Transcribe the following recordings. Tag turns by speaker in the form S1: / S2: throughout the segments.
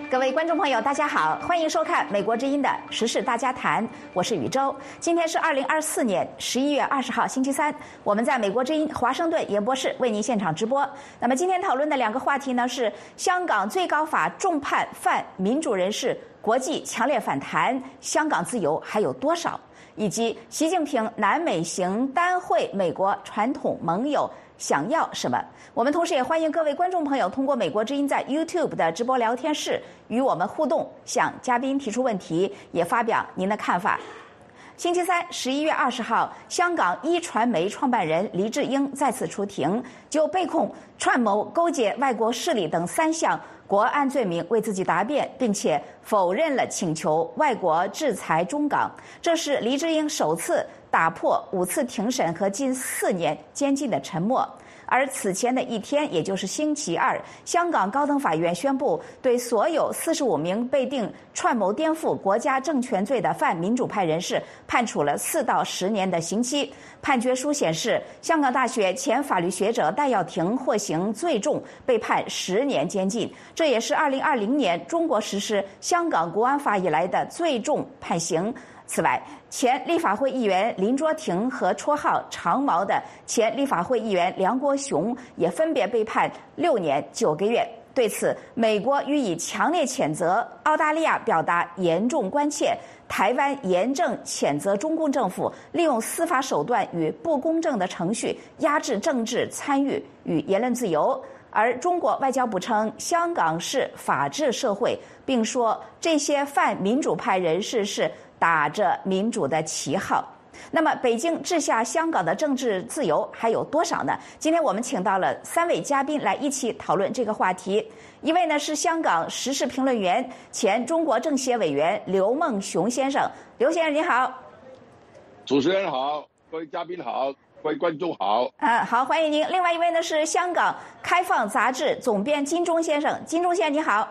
S1: 各位观众朋友，大家好，欢迎收看美国之音的时事大家谈，我是宇宙。今天是2024年11月20号，星期三，我们在美国之音华盛顿演播室为您现场直播。那么今天讨论的两个话题呢是香港最高法重判泛民主人士，国际强烈反弹，香港自由还有多少？以及习近平南美行单会美国传统盟友想要什么？我们同时也欢迎各位观众朋友通过美国之音在 YouTube 的直播聊天室与我们互动，向嘉宾提出问题，也发表您的看法。星期三，11月20号，香港一传媒创办人黎智英再次出庭，就被控串谋勾结外国势力等3项国安罪名为自己答辩，并且否认了请求外国制裁中港。这是黎智英首次打破5次庭审和近4年监禁的沉默。而此前的一天，也就是星期二，香港高等法院宣布对所有45名被定串谋颠覆国家政权罪的泛民主派人士判处了4到10年的刑期。判决书显示，香港大学前法律学者戴耀廷获刑最重，被判10年监禁，这也是2020年中国实施香港国安法以来的最重判刑。此外，前立法会议员林卓廷和绰号长毛的前立法会议员梁国雄也分别被判6年9个月。对此，美国予以强烈谴责，澳大利亚表达严重关切，台湾严正谴责中共政府利用司法手段与不公正的程序压制政治参与与言论自由。而中国外交部称香港是法治社会，并说这些泛民主派人士是打着民主的旗号。那么北京治下香港的政治自由还有多少呢？今天我们请到了3位嘉宾来一起讨论这个话题。一位呢是香港时事评论员、前中国政协委员刘梦熊先生。刘先生你好。
S2: 主持人好，各位嘉宾好，各位观众好。
S1: 好，欢迎您。另外一位呢是香港开放杂志总编金钟先生。金钟先生你好。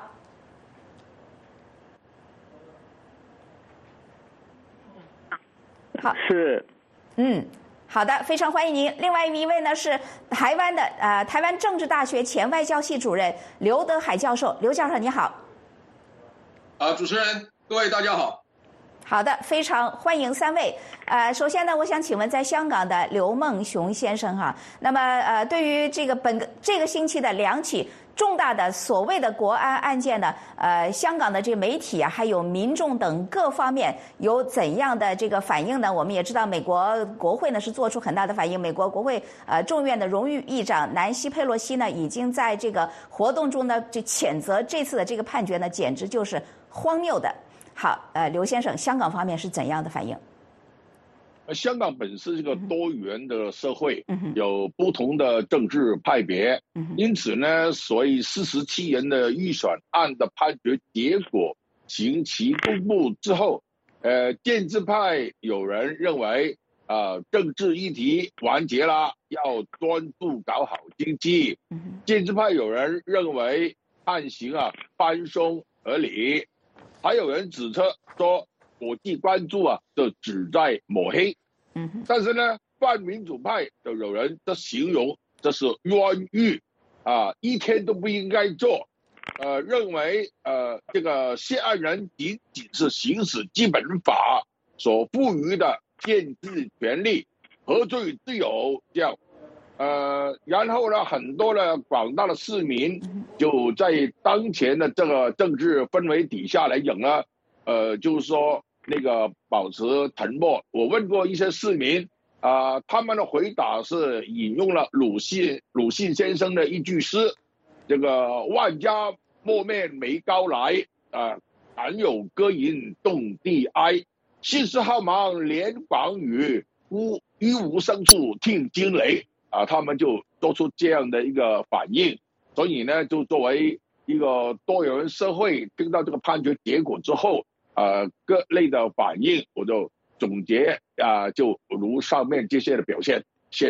S1: 好，
S3: 是，
S1: 好的，非常欢迎您。另外一位呢是台湾政治大学前外交系主任刘德海教授。刘教授你好。
S4: 主持人，各位大家好。
S1: 好的，非常欢迎3位。首先呢，我想请问在香港的刘梦熊先生哈，那么对于这个星期的2起重大的所谓的国安案件呢，香港的这个媒体啊，还有民众等各方面有怎样的这个反应呢？我们也知道，美国国会呢是做出很大的反应。美国国会众院的荣誉议长南希佩洛西呢，已经在这个活动中呢，就谴责这次的这个判决呢，简直就是荒谬的。好，刘先生，香港方面是怎样的反应？
S2: 香港本是一个多元的社会，有不同的政治派别，因此呢，所以47人的预选案的判决结果刑期公布之后，建制派有人认为政治议题完结了，要专注搞好经济；建制派有人认为判刑宽松合理。还有人指责说，国际关注这旨在抹黑。但是呢，泛民主派的有人这形容这是冤狱，一天都不应该做。认为这个涉案人仅仅是行使基本法所赋予的限制权利、何罪之有这样。然后呢，很多的广大的市民就在当前的这个政治氛围底下来讲呢，就是说那个保持沉默。我问过一些市民，他们的回答是引用了鲁迅先生的一句诗，这个万家莫面梅高来，敢有歌吟动地哀，信世浩茫连广宇，于无声处听惊雷。他们就做出这样的一个反应。所以呢，就作为一个多元社会，听到这个判决结果之后，各类的反应，我就总结就如上面这些的表现。谢谢。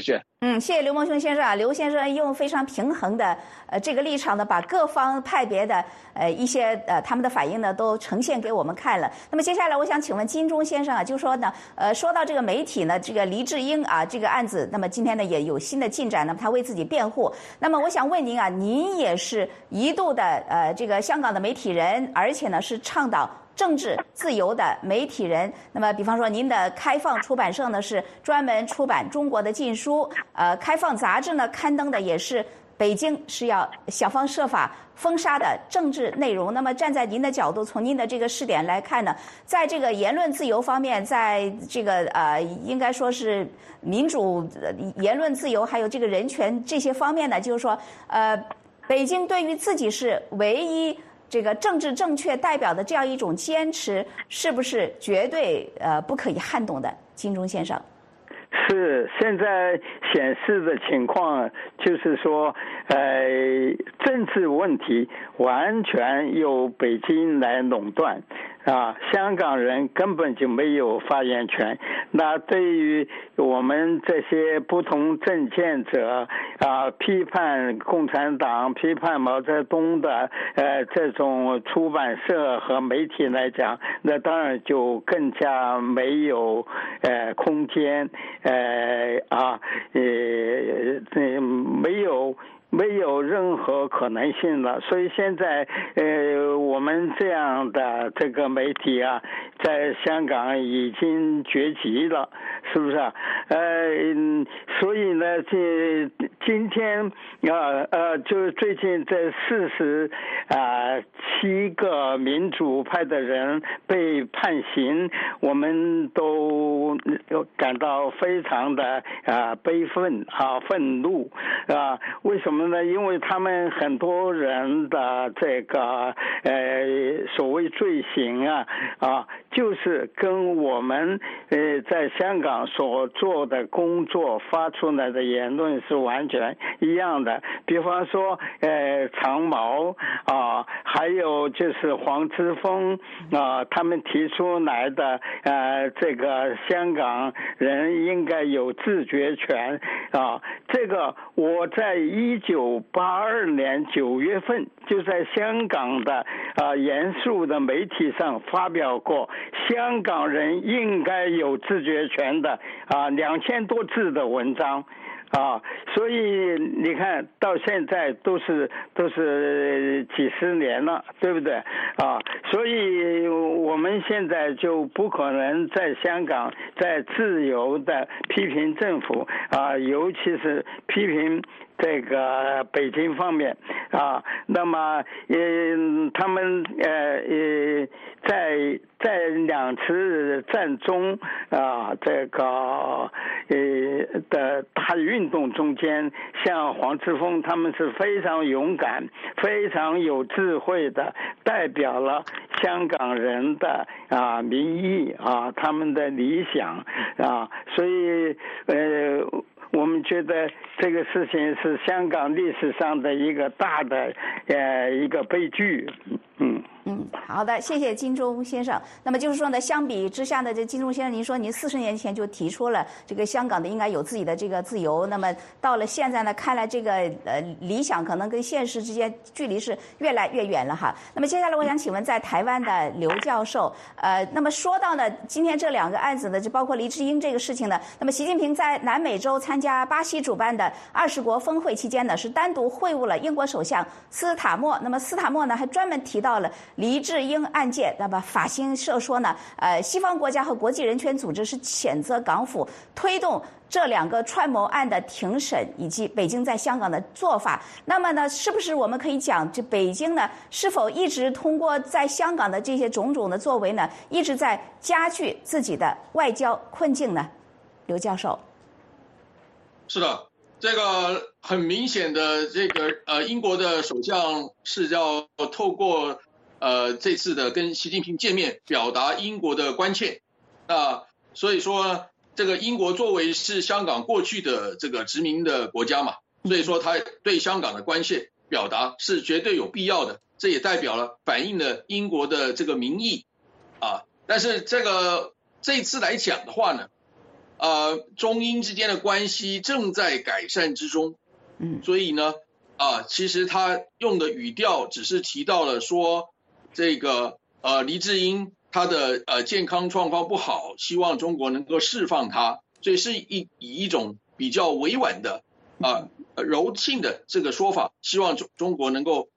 S1: 谢谢刘梦熊先生啊，刘先生用非常平衡的这个立场呢，把各方派别的一些他们的反应呢都呈现给我们看了。那么接下来我想请问金钟先生啊，就说呢说到这个媒体呢，这个黎智英啊这个案子，那么今天呢也有新的进展，那么他为自己辩护。那么我想问您啊，您也是一度的这个香港的媒体人，而且呢是倡导政治自由的媒体人。那么比方说您的开放出版社呢是专门出版中国的禁书，开放杂志呢刊登的也是北京是要想方设法封杀的政治内容。那么站在您的角度，从您的这个视点来看呢，在这个言论自由方面，在这个应该说是民主言论自由还有这个人权这些方面呢，就是说北京对于自己是唯一这个政治正确代表的这样一种坚持，是不是绝对不可以撼动的？金钟先生。
S3: 是，现在显示的情况就是说，政治问题完全由北京来垄断。香港人根本就没有发言权。那对于我们这些不同政见者批判共产党、批判毛泽东的这种出版社和媒体来讲，那当然就更加没有空间，没有任何可能性了。所以现在我们这样的这个媒体啊，在香港已经绝迹了，是不是啊？所以呢，今天就最近这47个民主派的人被判刑，我们都感到非常的悲愤愤怒为什么呢？因为他们很多人的这个所谓罪行就是跟我们在香港所做的工作发出来的言论是完全一样的。比方说长毛还有就是黄之锋他们提出来的这个香港人应该有自决权这个我在1982年9月份就在香港的严肃的媒体上发表过香港人应该有自决权的2000多字的文章所以你看到现在都是几十年了，对不对所以我们现在就不可能在香港再自由的批评政府尤其是批评这个北京方面那么他们在2次战中这个的大运动中间，像黄之锋他们是非常勇敢非常有智慧的代表了香港人的民意他们的理想所以我们觉得这个事情是香港历史上的一个大的一个悲剧。
S1: 好的，谢谢金钟先生。那么就是说呢，相比之下呢，这金钟先生，您说您40年前就提出了这个香港的应该有自己的这个自由，那么到了现在呢，看来这个理想可能跟现实之间距离是越来越远了哈。那么接下来我想请问，在台湾的刘教授，那么说到呢，今天这2个案子呢，就包括黎智英这个事情呢，那么习近平在南美洲参加巴西主办的20国峰会期间呢，是单独会晤了英国首相斯塔默。那么斯塔默呢，还专门提到了黎智英案件。那么法新社说呢，西方国家和国际人权组织是谴责港府推动这2个串谋案的庭审，以及北京在香港的做法。那么呢，是不是我们可以讲，这北京呢，是否一直通过在香港的这些种种的作为呢，一直在加剧自己的外交困境呢？刘教授。
S4: 是的，这个很明显的，这个英国的首相是要透过这次的跟习近平见面，表达英国的关切。所以说，这个英国作为是香港过去的这个殖民的国家嘛，所以说他对香港的关切表达是绝对有必要的。这也代表了反映了英国的这个民意但是这一次来讲的话呢， 中英之间的关系正在改善之中。所以呢，其实他用的语调只是提到了说，这个黎智英他的健康状况不好，希望中国能够释放他，所以是以一种比较委婉的柔性的这个说法，希望中国能够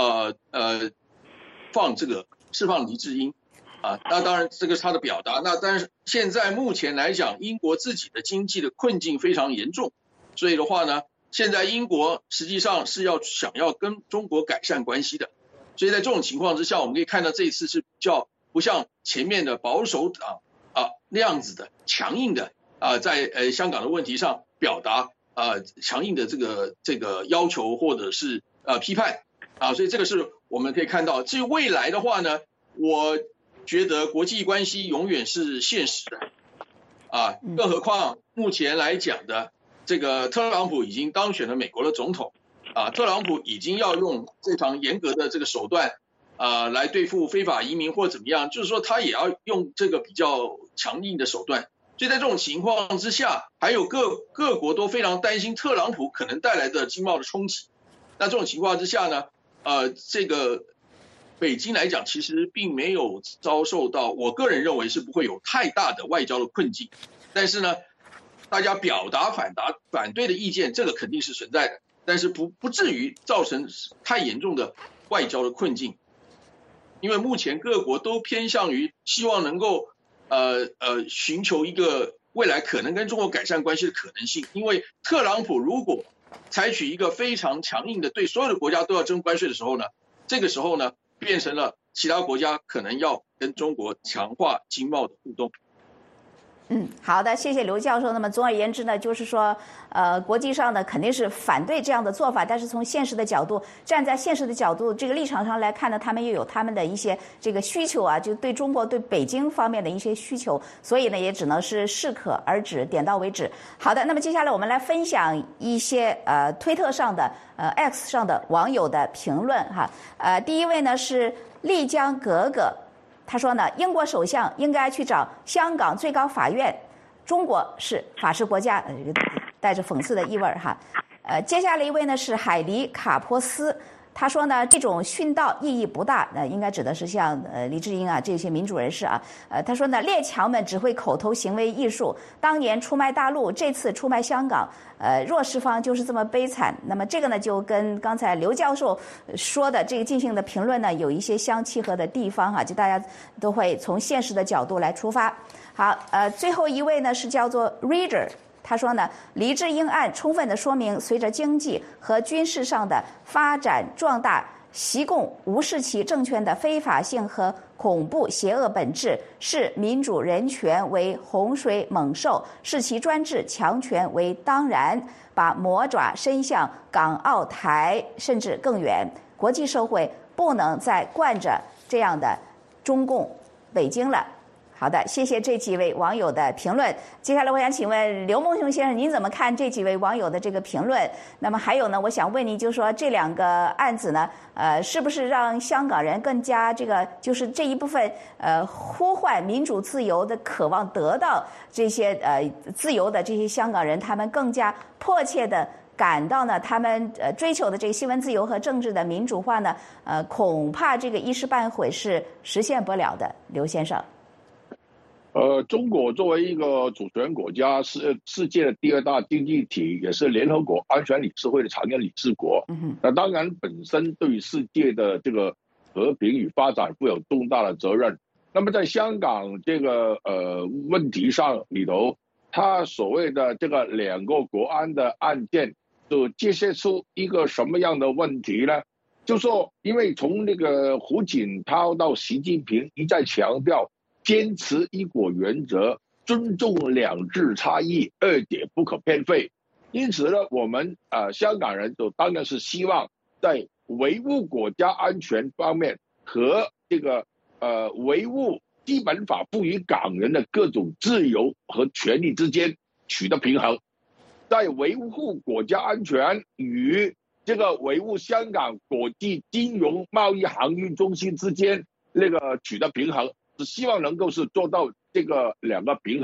S4: 释放黎智英。那当然这个是他的表达。那但是现在目前来讲，英国自己的经济的困境非常严重，所以的话呢，现在英国实际上是想要跟中国改善关系的。所以在这种情况之下，我们可以看到这一次是比较不像前面的保守党那样子的强硬的在香港的问题上表达强硬的这个要求或者是批判所以这个是我们可以看到。至于未来的话呢，我觉得国际关系永远是现实的更何况目前来讲的这个特朗普已经当选了美国的总统特朗普已经要用非常严格的这个手段来对付非法移民或怎么样，就是说他也要用这个比较强硬的手段。所以在这种情况之下，还有各国都非常担心特朗普可能带来的经贸的冲击。那这种情况之下呢，这个北京来讲其实并没有遭受到，我个人认为是不会有太大的外交的困境。但是呢，大家表达反对的意见，这个肯定是存在的，但是不至于造成太严重的外交的困境。因为目前各国都偏向于希望能够寻求一个未来可能跟中国改善关系的可能性。因为特朗普如果采取一个非常强硬的对所有的国家都要征关税的时候呢，这个时候呢变成了其他国家可能要跟中国强化经贸的互动。
S1: 好的，谢谢刘教授。那么总而言之呢，就是说，国际上呢肯定是反对这样的做法，但是从现实的角度，站在现实的角度这个立场上来看呢，他们又有他们的一些这个需求就对中国对北京方面的一些需求，所以呢也只能是适可而止，点到为止。好的，那么接下来我们来分享一些推特上的X 上的网友的评论第一位呢是丽江格格。他说呢，英国首相应该去找香港最高法院，中国是法治国家，带着讽刺的意味接下来一位呢是海里卡波斯，他说呢，这种殉道意义不大，应该指的是像黎智英这些民主人士他说呢，列强们只会口头行为艺术，当年出卖大陆，这次出卖香港，弱势方就是这么悲惨。那么这个呢，就跟刚才刘教授说的这个进行的评论呢，有一些相契合的地方就大家都会从现实的角度来出发。好，最后一位呢是叫做 Reader。他说呢，黎智英案充分的说明，随着经济和军事上的发展壮大，习共无视其政权的非法性和恐怖邪恶本质，视民主人权为洪水猛兽，视其专制强权为当然，把魔爪伸向港澳台甚至更远。国际社会不能再惯着这样的中共北京了。好的，谢谢这几位网友的评论。接下来我想请问刘梦熊先生，您怎么看这几位网友的这个评论？那么还有呢，我想问您，就是说这两个案子呢，是不是让香港人更加就是这一部分呼唤民主自由的渴望得到这些自由的这些香港人，他们更加迫切的感到呢，他们追求的这个新闻自由和政治的民主化呢，恐怕这个一时半会是实现不了的。刘先生。
S2: 中国作为一个主权国家，是世界的第二大经济体，也是联合国安全理事会的常任理事国。那当然本身对于世界的这个和平与发展负有重大的责任。那么在香港这个问题上里头，他所谓的这个两个国安的案件，就揭示出一个什么样的问题呢？就说因为从那个胡锦涛到习近平一再强调坚持一国原则，尊重两制差异，二者不可偏废。因此呢，我们香港人就当然是希望在维护国家安全方面和这个维护基本法赋予港人的各种自由和权利之间取得平衡，在维护国家安全与这个维护香港国际金融贸易航运中心之间那个取得平衡。希望能够是做到这个两个平衡，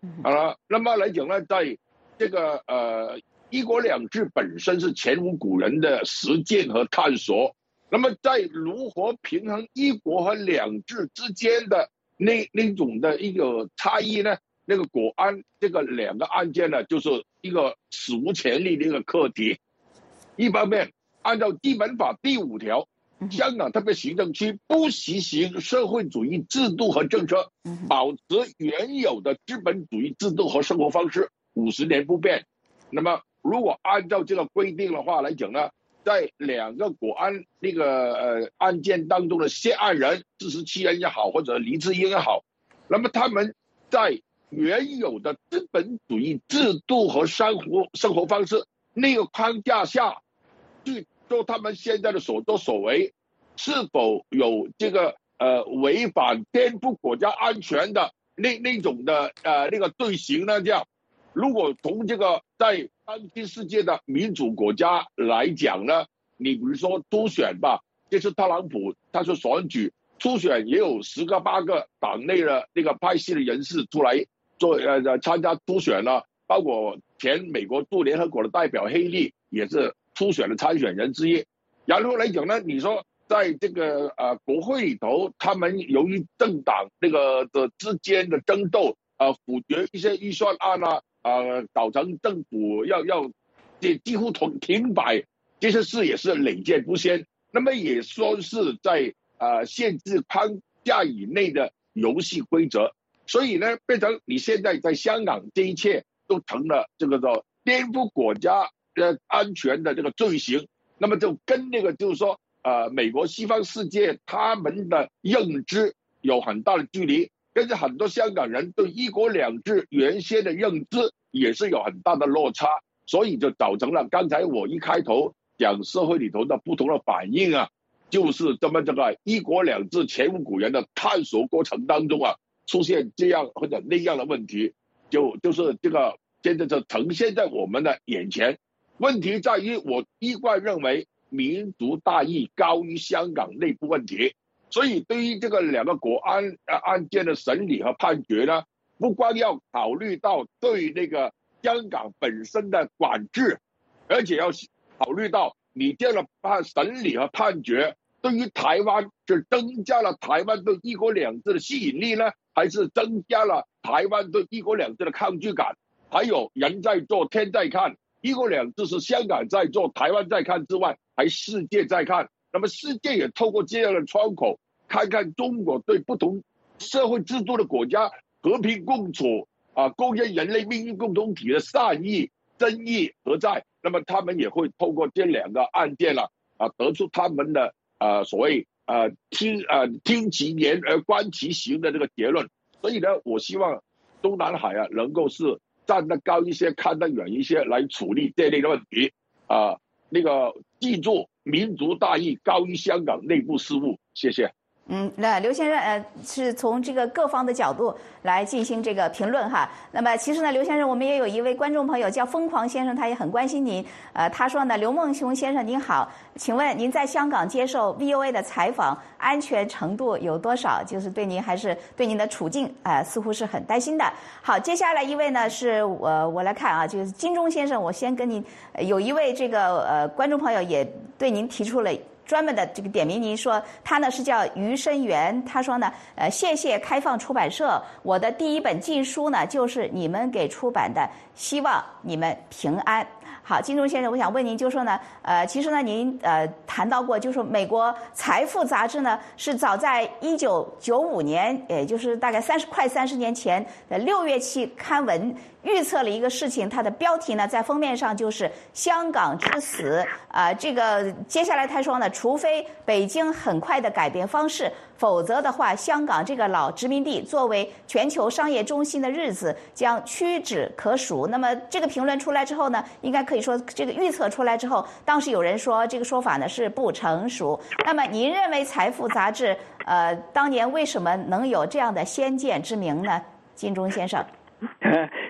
S2: 那么来讲呢，在这个一国两制本身是前无古人的实践和探索，那么在如何平衡一国和两制之间的那种的一个差异呢？那个国安这个两个案件呢，就是一个史无前例的一个课题。一方面，按照基本法第5条，香港特别行政区不实行社会主义制度和政策，保持原有的资本主义制度和生活方式50年不变。那么，如果按照这个规定的话来讲呢，在2个国安那个案件当中的涉案人，47人也好，或者黎智英也好，那么他们在原有的资本主义制度和生活方式那个框架下，去做他们现在的所作所为，是否有这个违反颠覆国家安全的那种的那个罪行呢？这样，如果从这个在当今世界的民主国家来讲呢，你比如说初选吧，这次特朗普他说选举初选也有10个8个党内的那个派系的人士出来做参加初选了，包括前美国驻联合国的代表黑利也是初选的参选人之一。然后来讲呢，你说在这个国会里头，他们由于政党那个的之间的争斗，否决一些预算案啊，搞成政府要几乎停摆，这些事也是屡见不鲜。那么也说是在限制框架以内的游戏规则。所以呢，变成你现在在香港这一切都成了这个叫颠覆国家安全的这个罪行，那么就跟那个就是说美国西方世界他们的认知有很大的距离，跟着很多香港人对一国两制原先的认知也是有很大的落差，所以就造成了刚才我一开头讲社会里头的不同的反应啊，就是这个一国两制前无古人的探索过程当中啊，出现这样或者那样的问题，就是这个现在就呈现在我们的眼前。问题在于，我一贯认为民族大义高于香港内部问题，所以对于这个2个国安案件的审理和判决呢，不光要考虑到对那个香港本身的管制，而且要考虑到你这样的审理和判决对于台湾是增加了台湾对一国两制的吸引力呢，还是增加了台湾对一国两制的抗拒感？还有人在做天在看，一国两制是香港在做台湾在看之外，还世界在看。那么世界也透过这样的窗口看看中国对不同社会制度的国家和平共处构建人类命运共同体的善意真意何在。那么他们也会透过这2个案件了得出他们的所谓听其言而观其行的这个结论。所以呢，我希望中南海能够是站得高一些，看得远一些，来处理这类的问题那个记住，民族大义高于香港内部事务。谢谢。
S1: 那刘先生是从这个各方的角度来进行这个评论哈。那么其实呢，刘先生，我们也有一位观众朋友叫疯狂先生，他也很关心您。他说呢，刘梦熊先生您好，请问您在香港接受 VOA 的采访，安全程度有多少？就是对您还是对您的处境似乎是很担心的。好，接下来一位呢是我来看啊，就是金钟先生，我先跟您有一位这个观众朋友也对您提出了专门的这个点名，您说他呢是叫余生源，他说呢，谢谢开放出版社，我的第1本禁书呢就是你们给出版的，希望你们平安。好，金钟先生，我想问您，就说呢，其实呢，您谈到过，就是说美国《财富》杂志呢是早在1995年，也就是大概快30年前的6月期刊文，预测了一个事情，它的标题呢在封面上就是“香港之死”。这个接下来他说呢，除非北京很快的改变方式，否则的话，香港这个老殖民地作为全球商业中心的日子将屈指可数。那么这个评论出来之后呢，应该可以说这个预测出来之后，当时有人说这个说法呢是不成熟。那么您认为《财富》杂志当年为什么能有这样的先见之明呢？金钟先生。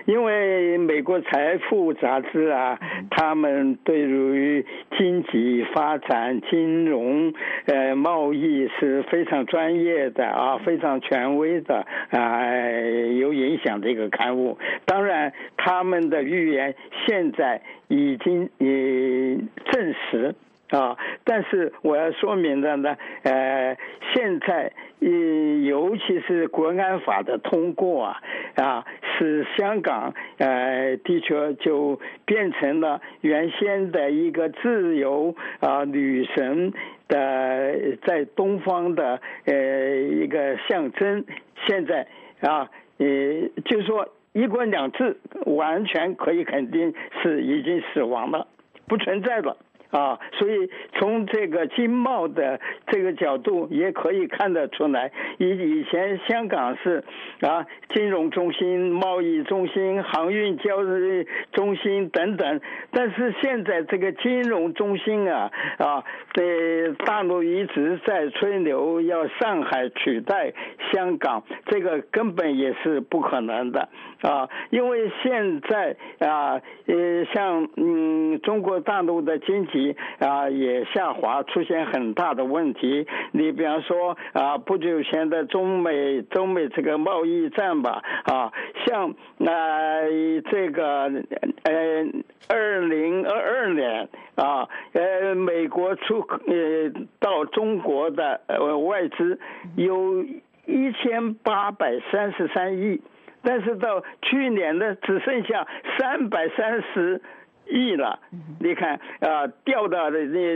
S3: 因为美国财富杂志啊，他们对于经济发展、金融、贸易是非常专业的啊，非常权威的有影响的一个刊物。当然，他们的预言现在已经证实。但是我要说明的呢，现在尤其是国安法的通过使香港的确就变成了原先的一个自由女神的在东方的一个象征。现在就是说一国两制完全可以肯定是已经死亡了，不存在了。所以从这个经贸的这个角度也可以看得出来，以前香港是金融中心、贸易中心、航运交易中心等等，但是现在这个金融中心大陆一直在吹牛要上海取代香港，这个根本也是不可能的因为现在像中国大陆的经济也下滑，出现很大的问题。你比方说不久前的中美这个贸易战吧像这个2022年美国到中国的外资有1833亿，但是到去年呢只剩下330亿了。你看掉的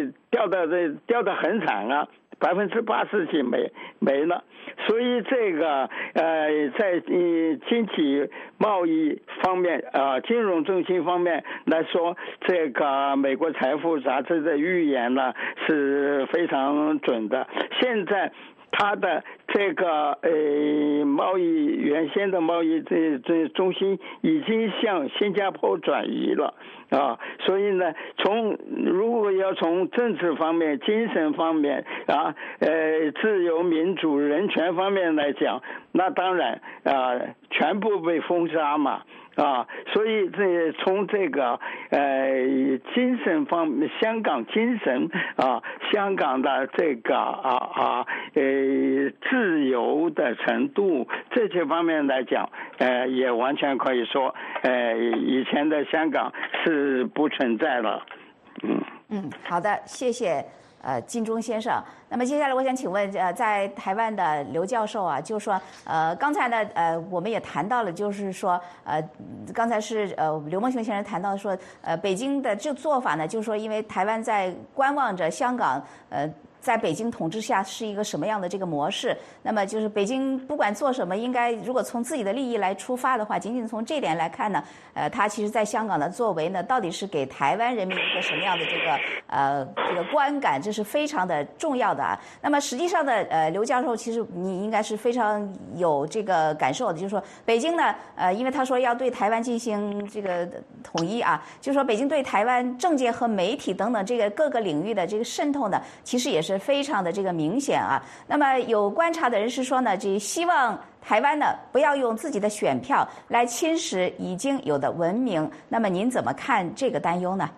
S3: 很惨80%几没了。所以这个在经济贸易方面金融中心方面来说，这个美国财富杂志的预言呢是非常准的。现在它的这个原先的贸易这中心已经向新加坡转移了所以呢，如果要从政治方面、精神方面自由民主人权方面来讲，那当然全部被封杀嘛所以从这个精神方面，香港精神香港的这个自由的程度这些方面来讲也完全可以说以前的香港是不存在了。
S1: 好的，谢谢金钟先生。那么接下来我想请问在台湾的刘教授就是说刚才呢我们也谈到了，就是说刚才是刘梦熊先生谈到说北京的这做法呢，就是说因为台湾在观望着香港在北京统治下是一个什么样的这个模式，那么就是北京不管做什么，应该如果从自己的利益来出发的话，仅仅从这点来看呢它其实在香港的作为呢，到底是给台湾人民一个什么样的这个观感，这是非常的重要的那么实际上呢刘教授其实你应该是非常有这个感受的，就是说北京呢因为他说要对台湾进行这个统一就是说北京对台湾政界和媒体等等这个各个领域的这个渗透呢，其实也是非常的这个明显那么有观察的人是说呢，这希望台湾呢不要用自己的选票来侵蚀已经有的文明，那么您怎么看这个担忧呢？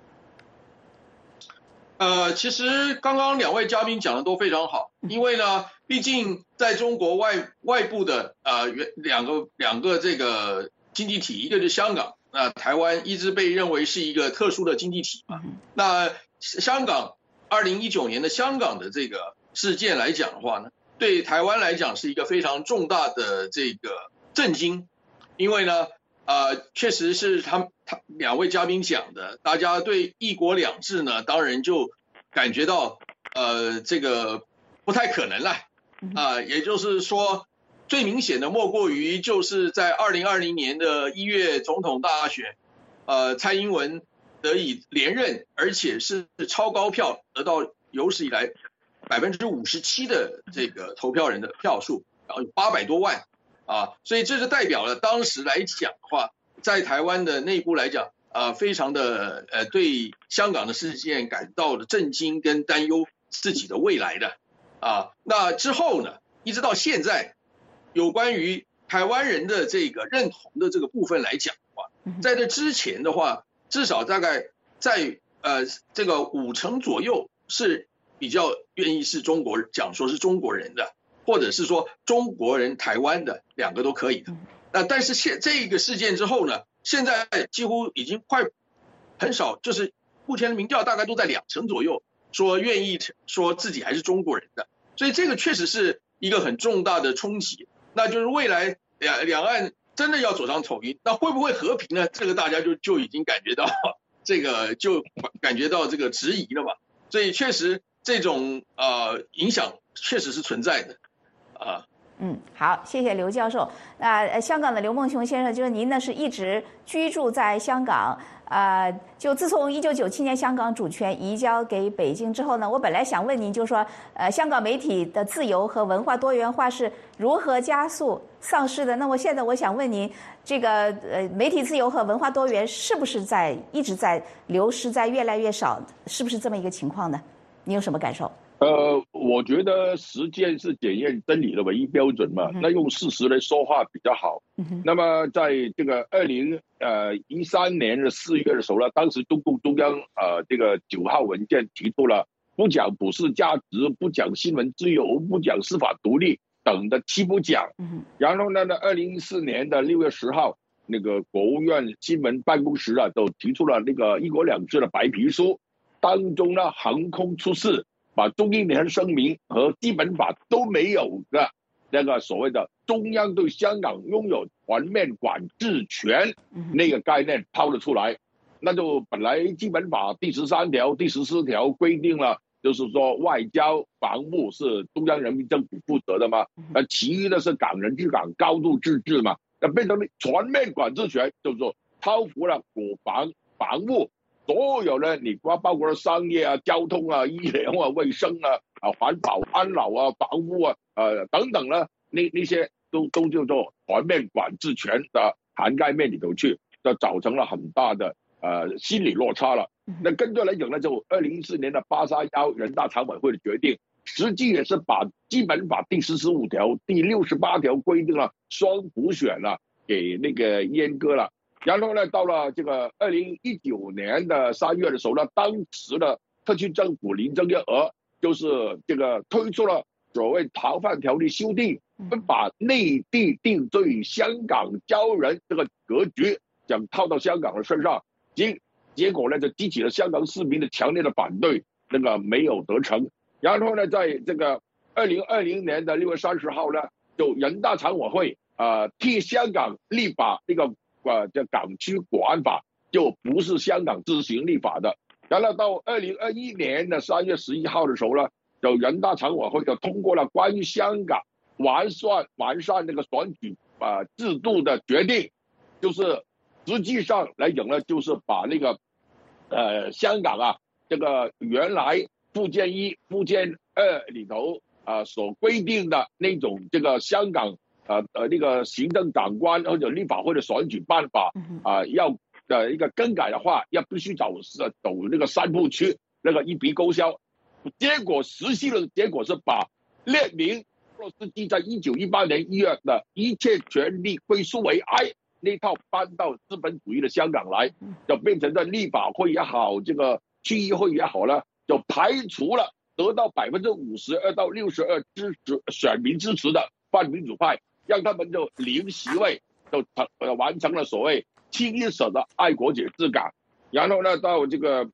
S4: 其实刚刚两位嘉宾讲的都非常好，因为呢，毕竟在中国外部的两个这个经济体，一个是香港，台湾一直被认为是一个特殊的经济体嘛。那香港2019年的香港的这个事件来讲的话呢，对台湾来讲是一个非常重大的这个震惊，因为呢确实是他两位嘉宾讲的，大家对一国两制呢，当然就感觉到这个不太可能了也就是说最明显的莫过于就是在2020年的1月总统大选蔡英文得以连任，而且是超高票得到有史以来57%的这个投票人的票数，然后有800多万所以这是代表了当时来讲的话，在台湾的内部来讲非常的对香港的事件感到了震惊跟担忧自己的未来的那之后呢，一直到现在有关于台湾人的这个认同的这个部分来讲的话，在这之前的话，至少大概在这个50%左右是比较愿意是中国讲说是中国人的，或者是说中国人台湾的，两个都可以的。但是这个事件之后呢，现在几乎已经快很少，就是目前的民调大概都在2%左右，说愿意说自己还是中国人的，所以这个确实是一个很重大的冲击。那就是未来两岸真的要走上统一，那会不会和平呢？这个大家就已经感觉到这个就感觉到这个质疑了嘛。所以确实这种影响确实是存在的啊。
S1: 好，谢谢刘教授。香港的刘梦熊先生，就是您呢是一直居住在香港，就自从1997年香港主权移交给北京之后呢，我本来想问您，就是说，香港媒体的自由和文化多元化是如何加速丧失的？那现在我想问您，这个媒体自由和文化多元是不是一直在流失，在越来越少？是不是这么一个情况呢？你有什么感受？
S2: 我觉得实践是检验真理的唯一标准嘛，那用事实来说话比较好。那么在这个2013年的4月的时候呢，当时中共中央这个9号文件提出了不讲普世价值、不讲新闻自由、不讲司法独立等的7不讲。然后呢，2014年的6月10号，那个国务院新闻办公室都提出了那个一国两制的白皮书，当中呢横空出世，把中英联合声明和基本法都没有的那个所谓的中央对香港拥有全面管制权那个概念抛了出来。那就本来基本法第13条、第14条规定了，就是说外交、防务是中央人民政府负责的嘛，其余的是港人治港、高度自治嘛，那变成了全面管制权，就是说超服了国防、防务。所有的你包括了商业啊、交通啊、医疗啊、卫生啊、环保、安老啊、房屋啊、等等呢，那些都叫做全面管制权的涵盖面里头去，就造成了很大的心理落差了。那跟着来讲呢，就2014年的831人大常委会的决定，实际也是把基本法第45条、第68条规定了双普选给那个阉割了。然后呢，到了这个2019年的3月的时候呢，当时的特区政府林郑月娥就是这个推出了所谓逃犯条例修订，把内地定罪香港交人这个格局想套到香港的身上，结果呢就激起了香港市民的强烈的反对，那个没有得成。然后呢，在这个2020年的6月30号呢，就人大常委会替香港立法这个这港区国安法，就不是香港自行立法的。然后到2021年的3月11号的时候呢，就人大常委会就通过了关于香港完善那个选举制度的决定，就是实际上来讲呢，就是把那个香港这个原来附件1、附件2里头所规定的那种这个香港那个行政长官或者立法会的选举办法要一个更改的话，要必须走那个3部曲，那个一笔勾销。结果实际的结果是把列明俄罗斯基在1918年1月的一切权利归属为爱那套搬到资本主义的香港来，就变成了立法会也好，这个区议会也好呢，就排除了得到52%到62%选民支持的泛民主派，让他们就0席位，就完成了所谓清一色的爱国者治港。然后呢，到这个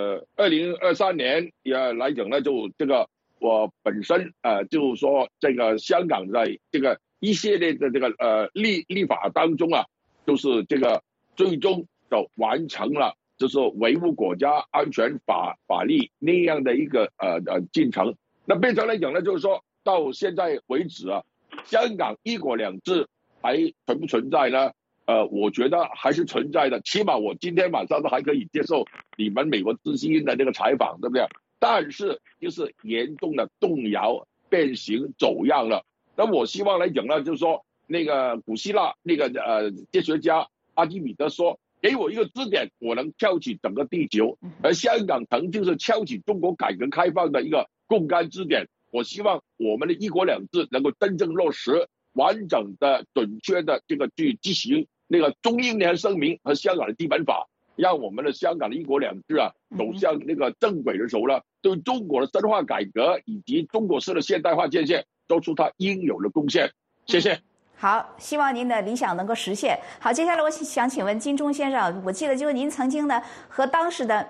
S2: 2023年也来讲呢，就这个我本身就是说这个香港在这个一系列的这个立法当中就是这个最终就完成了，就是维护国家安全法律那样的一个进程。那变成来讲呢，就是说到现在为止香港一国两制还存不存在呢？我觉得还是存在的，起码我今天晚上都还可以接受你们美国之音的这个采访，对不对？但是就是严重的动摇、变形、走样了。那我希望来讲呢，就是说那个古希腊那个哲学家阿基米德说，给我一个支点，我能挑起整个地球。而香港曾经是挑起中国改革开放的一个共竿支点。我希望我们的一国两制能够真正落实， 完整的、准确的这个去执行那个中英联合声明和香港的基本法，让我们的香港的一国两制啊走向那个正轨的时候呢，对中国的深化改革以及中国式的现代化建设做出它应有的贡献。谢谢。
S1: 好，希望您的理想能够实现。好，接下来我想请问金钟先生，我记得就是您曾经呢和当时的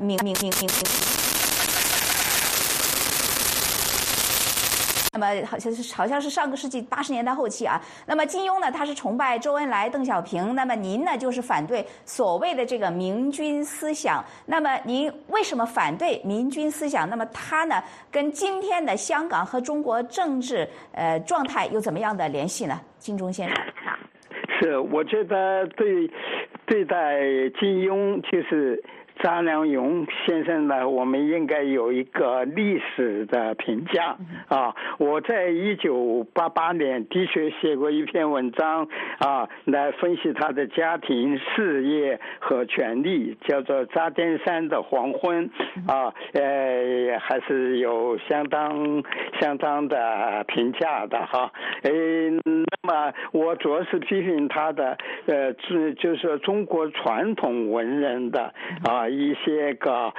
S1: 那么好像是上个世纪80年代后期啊。那么金庸呢，他是崇拜周恩来、邓小平，那么您呢就是反对所谓的这个明君思想。那么您为什么反对明君思想？那么他呢跟今天的香港和中国政治状态有怎么样的联系呢？金钟先生。
S3: 是，我觉得对待金庸就是查良镕先生呢，我们应该有一个历史的评价啊。我在1988年的确写过一篇文章啊，来分析他的家庭、事业和权力，叫做《渣甸山的黄昏》啊，还是有相当的评价的哈。那么我主要是批评他的就是说中国传统文人的啊一些个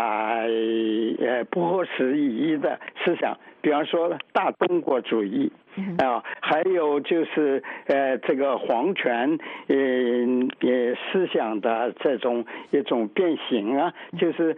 S3: 不合时宜的思想，比方说大中国主义啊，还有就是这个皇权思想的一种变形啊，就是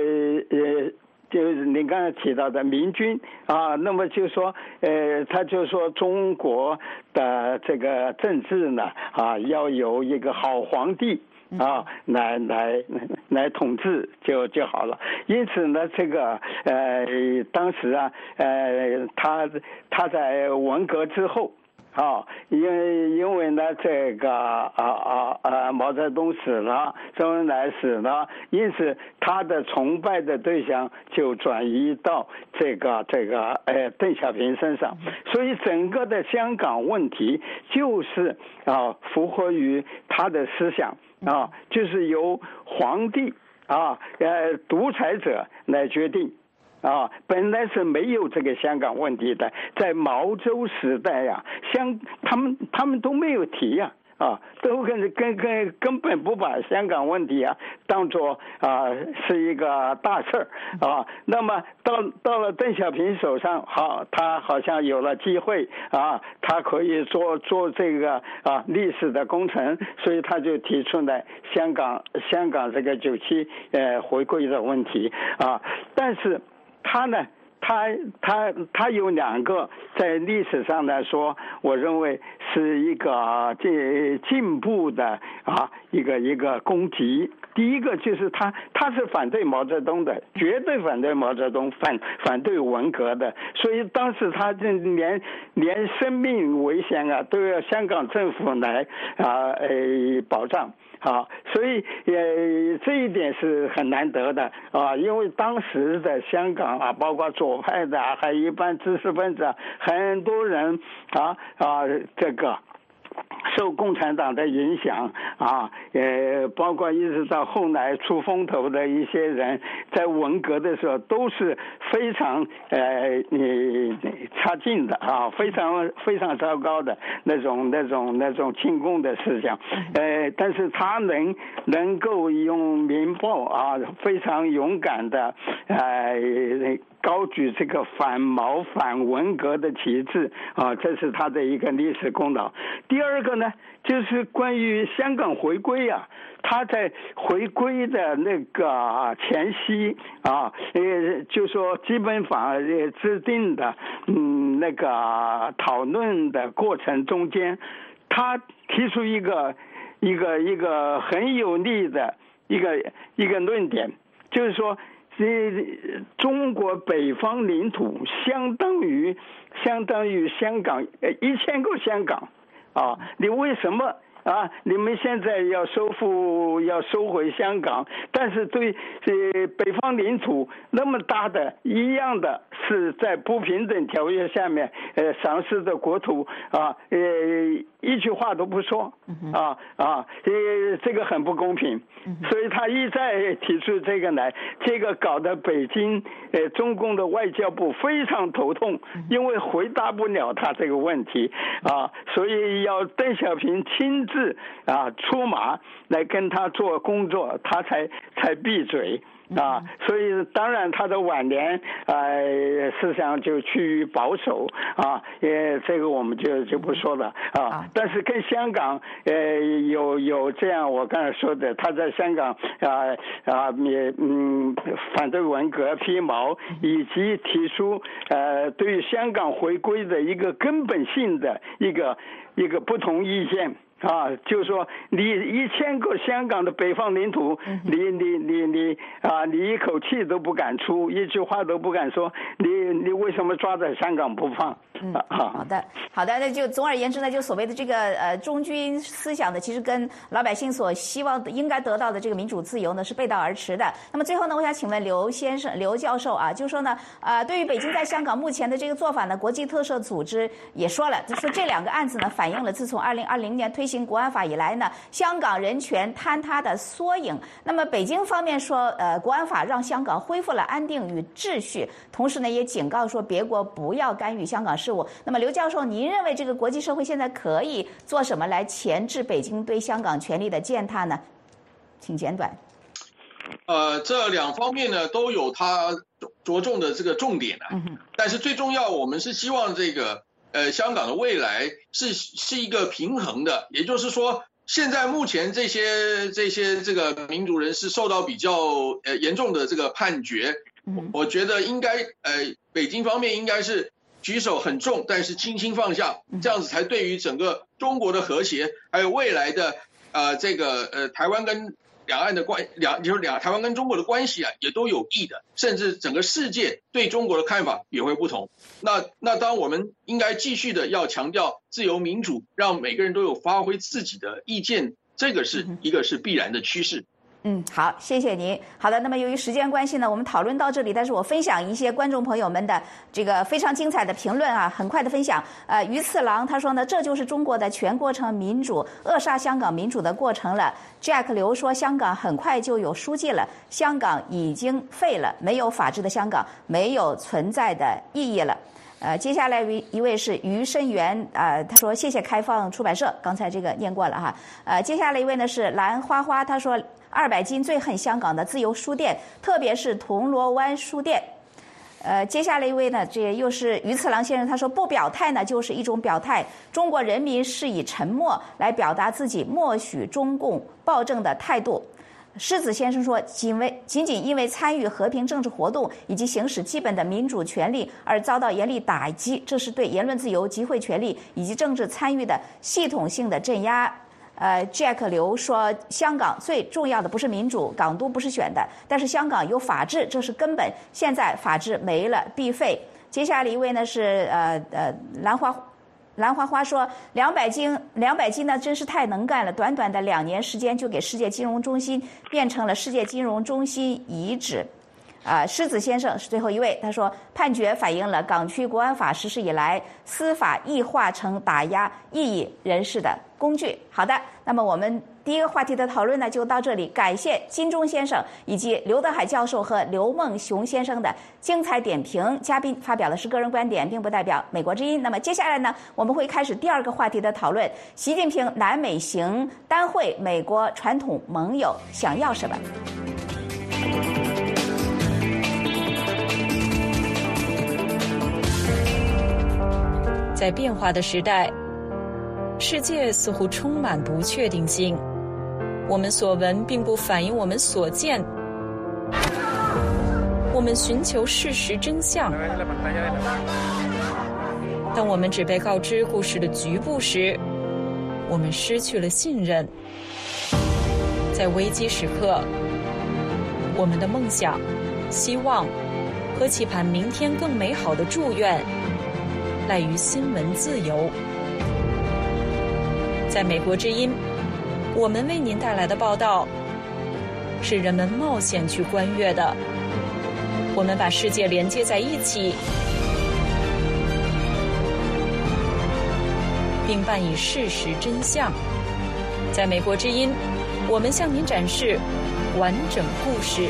S3: 就是您刚才提到的明君啊，那么就说他就说中国的这个政治呢啊，要有一个好皇帝啊，来统治就好了。因此呢，这个当时啊，他在文革之后。啊，因为呢，这个毛泽东死了，周恩来死了，因此他的崇拜的对象就转移到这个邓小平身上，所以整个的香港问题就是符合于他的思想啊，就是由皇帝独裁者来决定。本来是没有这个香港问题的，在毛周时代呀，他们都没有提呀，都根本不把香港问题当作是一个大事儿那么到了邓小平手上，他好像有了机会他可以做这个历史的工程，所以他就提出来香港这个97回归的问题但是。他呢，他有两个在历史上来说，我认为是一个进步的一个攻击。第一个就是他是反对毛泽东的，绝对反对毛泽东，反对文革的，所以当时他连生命危险都要香港政府来保障。所以这一点是很难得的因为当时的香港包括左派的还有一般知识分子很多人这个受共产党的影响包括一直到后来出风头的一些人，在文革的时候都是非常差劲的非常非常糟糕的那种进攻的思想但是他能够用民报非常勇敢的高举这个反毛反文革的旗帜这是他的一个历史功劳。第二个呢，就是关于香港回归他在回归的那个前夕就说基本法制定的那个讨论的过程中间，他提出一个很有力的一个论点，就是说中国北方领土相当于香港1000个香港你为什么你们现在要收回香港，但是对北方领土那么大的一样的是在不平等条约下面赏识的国土一句话都不说，这个很不公平，所以他一再提出这个来，这个搞得北京中共的外交部非常头痛，因为回答不了他这个问题所以要邓小平亲自出马来跟他做工作，他才闭嘴。所以当然他的晚年思想就趋于保守这个我们就不说了但是跟香港有这样我刚才说的，他在香港反对文革披毛，以及提出对于香港回归的一个根本性的一个不同意见就是说你1000个香港的北方领土，你一口气都不敢出，一句话都不敢说，你为什么抓在香港不放？
S1: 好的，那就总而言之呢，就所谓的这个中军思想呢，其实跟老百姓所希望的应该得到的这个民主自由呢是背道而驰的。那么最后呢，我想请问刘教授就说呢，对于北京在香港目前的这个做法呢，国际特赦组织也说了，就说这2个案子呢，反映了自从2020年推行国安法以来呢，香港人权坍塌的缩影。那么北京方面说，国安法让香港恢复了安定与秩序，同时呢，也警告说别国不要干预香港事务。那么刘教授，您认为这个国际社会现在可以做什么来钳制北京对香港权力的践踏呢？请简短。
S4: 这2方面呢都有它着重的这个重点但是最重要，我们是希望这个香港的未来是一个平衡的，也就是说，现在目前这些这个民主人士受到比较严重的这个判决，我觉得应该北京方面应该是举手很重，但是轻轻放下，这样子才对于整个中国的和谐，还有未来的这个台湾跟两岸的台湾跟中国的关系也都有益的，甚至整个世界对中国的看法也会不同。那当我们应该继续的要强调自由民主，让每个人都有发挥自己的意见，这个是一个是必然的趋势。
S1: 好，谢谢您。好的，那么由于时间关系呢，我们讨论到这里，但是我分享一些观众朋友们的这个非常精彩的评论很快的分享。鱼次郎他说呢，这就是中国的全过程民主扼杀香港民主的过程了。Jack 刘说，香港很快就有书记了，香港已经废了，没有法治的香港没有存在的意义了。接下来一位是于申元，他说谢谢开放出版社，刚才这个念过了接下来一位呢是蓝花花，他说200斤最恨香港的自由书店，特别是铜锣湾书店。接下来一位呢，这又是于次郎先生，他说不表态呢就是一种表态，中国人民是以沉默来表达自己默许中共暴政的态度。狮子先生说，仅仅因为参与和平政治活动以及行使基本的民主权利而遭到严厉打击，这是对言论自由、集会权利以及政治参与的系统性的镇压。Jack 刘说，香港最重要的不是民主，港督不是选的，但是香港有法治，这是根本。现在法治没了，必废。接下来一位呢是蓝花花说，200斤呢真是太能干了，短短的2年时间就给世界金融中心变成了世界金融中心遗址。狮子先生是最后一位，他说判决反映了港区国安法实施以来，司法异化成打压异议人士的工具。好的，那么我们第一个话题的讨论呢就到这里，感谢金钟先生以及刘德海教授和刘梦熊先生的精彩点评，嘉宾发表的是个人观点，并不代表美国之音。那么接下来呢，我们会开始第2个话题的讨论，习近平南美行单会美国传统盟友想要什么。
S5: 在变化的时代，世界似乎充满不确定性。我们所闻并不反映我们所见。我们寻求事实真相。当我们只被告知故事的局部时，我们失去了信任。在危机时刻，我们的梦想、希望和期盼明天更美好的祝愿赖于新闻自由。在美国之音，我们为您带来的报道是人们冒险去观阅的。我们把世界连接在一起， 并伴以事实真相。在美国之音，我们向您展示完整故事。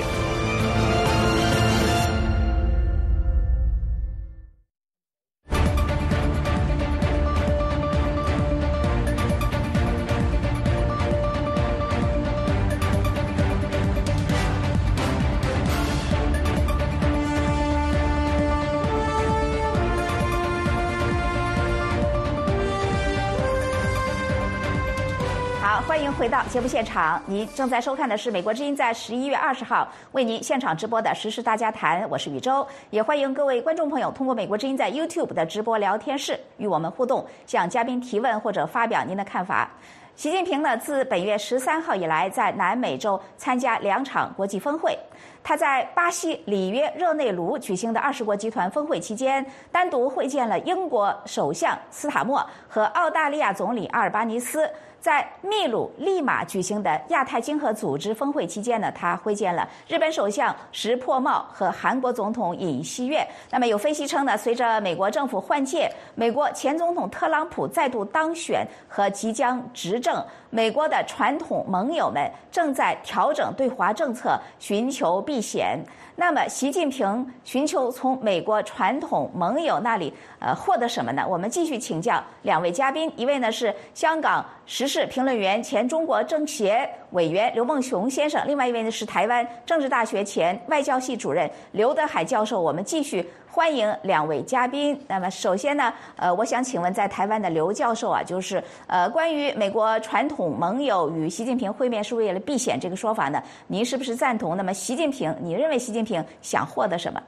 S1: 欢迎回到节目现场，您正在收看的是美国之音在11月20号为您现场直播的时事大家谈，我是宇宙，也欢迎各位观众朋友通过美国之音在 YouTube 的直播聊天室与我们互动，向嘉宾提问或者发表您的看法。习近平呢，自本月13号以来在南美洲参加2场国际峰会。他在巴西里约热内卢举行的20国集团峰会期间，单独会见了英国首相斯塔默和澳大利亚总理阿尔巴尼斯。在秘鲁利马举行的亚太经合组织峰会期间呢，他会见了日本首相石破茂和韩国总统尹锡悦。那么有分析称呢，随着美国政府换届，美国前总统特朗普再度当选和即将执政，美国的传统盟友们正在调整对华政策，寻求避险。那么习近平寻求从美国传统盟友那里获得什么呢？我们继续请教2位嘉宾，一位呢是香港时事评论员、前中国政协委员刘梦熊先生，另外一位呢是台湾政治大学前外交系主任刘德海教授。我们继续欢迎2位嘉宾。那么首先呢，我想请问在台湾的刘教授啊，就是关于美国传统盟友与习近平会面是为了避险这个说法呢，您是不是赞同？那么习近平，你认为习近平想获得什么？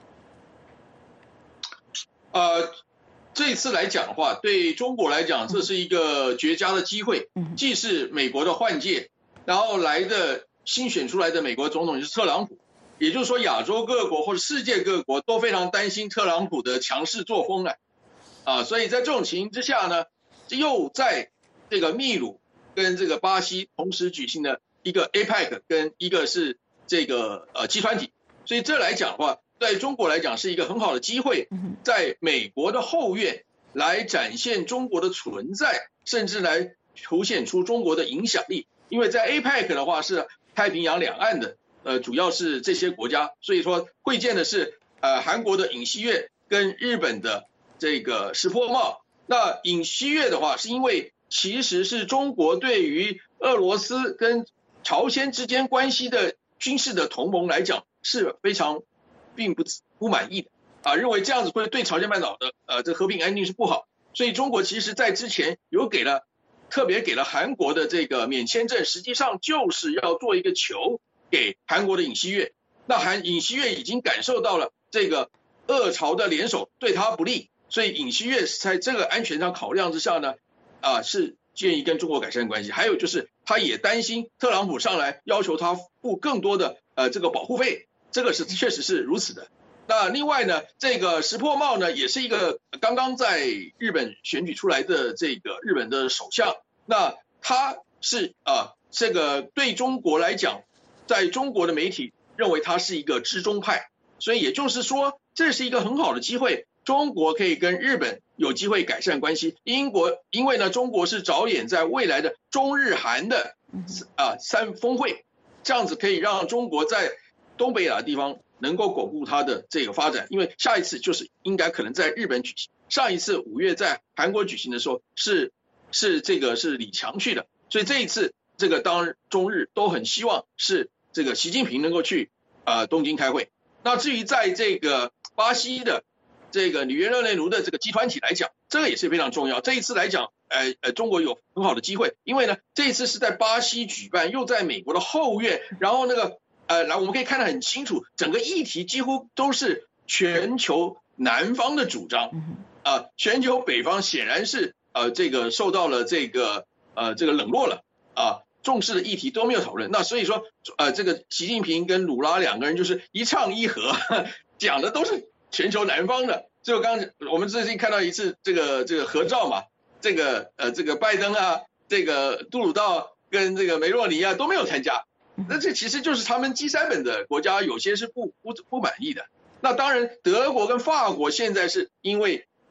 S4: 这一次来讲的话，对中国来讲，这是一个绝佳的机会，既是美国的换届，然后来的新选出来的美国总统就是特朗普，也就是说亚洲各国或者世界各国都非常担心特朗普的强势作风所以在这种情形之下呢，又在这个秘鲁跟这个巴西同时举行的一个 APEC 跟一个是这个集团体，所以这来讲的话，在中国来讲是一个很好的机会，在美国的后院来展现中国的存在，甚至来凸显出中国的影响力。因为在 APEC 的话是太平洋两岸的，主要是这些国家，所以说会见的是韩国的尹锡悦跟日本的这个石破茂。那尹锡悦的话，是因为其实是中国对于俄罗斯跟朝鲜之间关系的军事的同盟来讲是非常并不满意的认为这样子会对朝鲜半岛的这和平安定是不好，所以中国其实在之前有特别给了韩国的这个免签证，实际上就是要做一个球给韩国的尹锡悦。那尹锡悦已经感受到了这个俄朝的联手对他不利，所以尹锡悦在这个安全上考量之下呢，是建议跟中国改善关系。还有就是他也担心特朗普上来要求他付更多的这个保护费，这个是确实是如此的。那另外呢，这个石破茂呢，也是一个刚刚在日本选举出来的这个日本的首相。那他是这个对中国来讲，在中国的媒体认为他是一个知中派，所以也就是说这是一个很好的机会，中国可以跟日本有机会改善关系。因为呢，中国是着眼在未来的中日韩的3峰会，这样子可以让中国在东北亚的地方能够巩固它的这个发展。因为下一次就是应该可能在日本举行，上一次5月在韩国举行的时候是这个是李强去的，所以这一次这个当中日都很希望是这个习近平能够去东京开会。那至于在这个巴西的这个里约热内卢的这个集团体来讲，这个也是非常重要。这一次来讲中国有很好的机会，因为呢这一次是在巴西举办，又在美国的后院，然后那个我们可以看得很清楚，整个议题几乎都是全球南方的主张全球北方显然是这个受到了这个冷落了重视的议题都没有讨论。那所以说这个习近平跟鲁拉2个人就是一唱一和讲的都是全球南方的。就刚刚我们最近看到一次这个合照嘛，这个拜登这个杜鲁道跟这个梅洛尼都没有参加。那这其实就是他们G3本的国家有些是不满意的。那当然德国跟法国现在是因为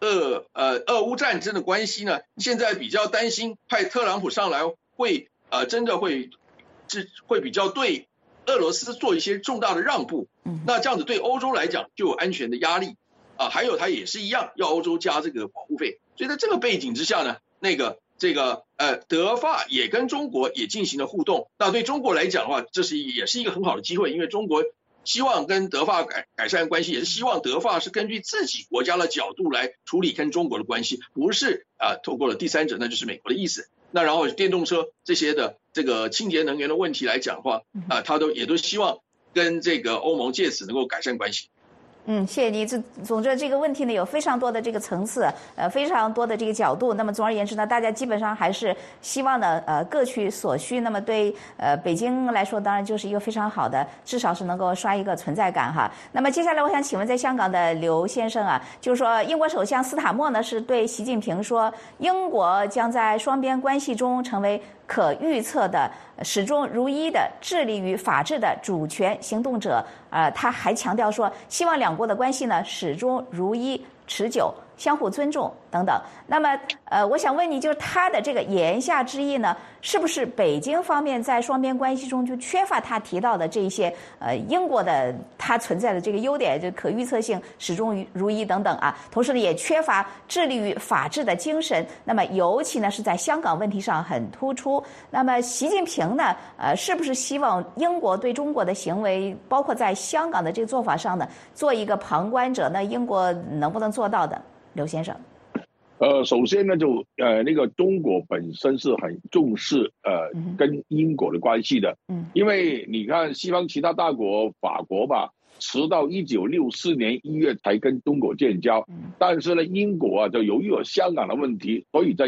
S4: 俄乌战争的关系呢，现在比较担心派特朗普上来会真的会比较对俄罗斯做一些重大的让步，那这样子对欧洲来讲就有安全的压力还有他也是一样要欧洲加这个保护费，所以在这个背景之下呢，德法也跟中国也进行了互动，那对中国来讲的话，也是一个很好的机会，因为中国希望跟德法改善关系，也是希望德法是根据自己国家的角度来处理跟中国的关系，不是透过了第三者，那就是美国的意思。那然后电动车这些的这个清洁能源的问题来讲的话，他也都希望跟这个欧盟借此能够改善关系。
S1: 谢谢你。总之这个问题呢有非常多的这个层次，非常多的这个角度。那么总而言之呢，大家基本上还是希望呢各取所需。那么对北京来说，当然就是一个非常好的，至少是能够刷一个存在感哈。那么接下来我想请问，在香港的刘先生就是说英国首相斯塔默呢是对习近平说，英国将在双边关系中成为可预测的、始终如一的致力于法治的主权行动者。他还强调说，希望两国的关系呢始终如一、持久、相互尊重等等。那么我想问你，就是他的这个言下之意呢，是不是北京方面在双边关系中就缺乏他提到的这一些英国的它存在的这个优点，就可预测性、始终如一等等同时呢也缺乏致力于法治的精神。那么尤其呢是在香港问题上很突出。那么习近平呢是不是希望英国对中国的行为，包括在香港的这个做法上呢，做一个旁观者？那英国能不能做到的，刘先生？
S2: 首先呢，那个中国本身是很重视跟英国的关系的，因为你看西方其他大国，法国吧，迟到1964年1月才跟中国建交，但是呢，英国就由于有香港的问题，所以在